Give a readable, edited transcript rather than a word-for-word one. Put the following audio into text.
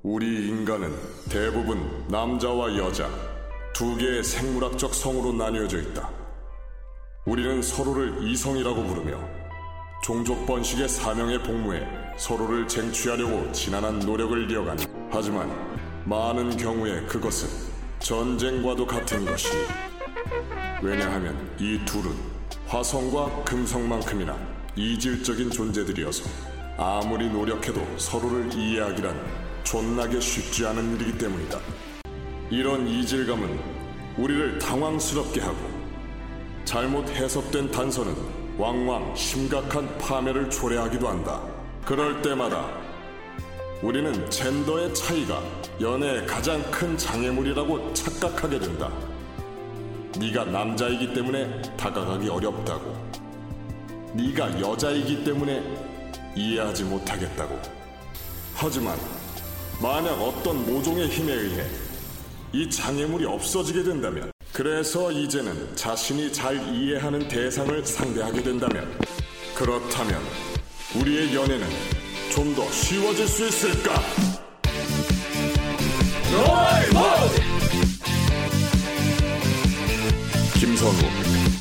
우리 인간은 대부분 남자와 여자 두 개의 생물학적 성으로 나뉘어져 있다. 우리는 서로를 이성이라고 부르며 종족 번식의 사명에 복무해 서로를 쟁취하려고 지난한 노력을 이어가니, 하지만 많은 경우에 그것은 전쟁과도 같은 것이니, 왜냐하면 이 둘은 화성과 금성만큼이나 이질적인 존재들이어서 아무리 노력해도 서로를 이해하기란 존나게 쉽지 않은 일이기 때문이다. 이런 이질감은 우리를 당황스럽게 하고, 잘못 해석된 단서는 왕왕 심각한 파멸을 초래하기도 한다. 그럴 때마다 우리는 젠더의 차이가 연애의 가장 큰 장애물이라고 착각하게 된다. 네가 남자이기 때문에 다가가기 어렵다고, 네가 여자이기 때문에 이해하지 못하겠다고. 하지만 만약 어떤 모종의 힘에 의해 이 장애물이 없어지게 된다면, 그래서 이제는 자신이 잘 이해하는 대상을 상대하게 된다면, 그렇다면 우리의 연애는 좀 더 쉬워질 수 있을까? 김선우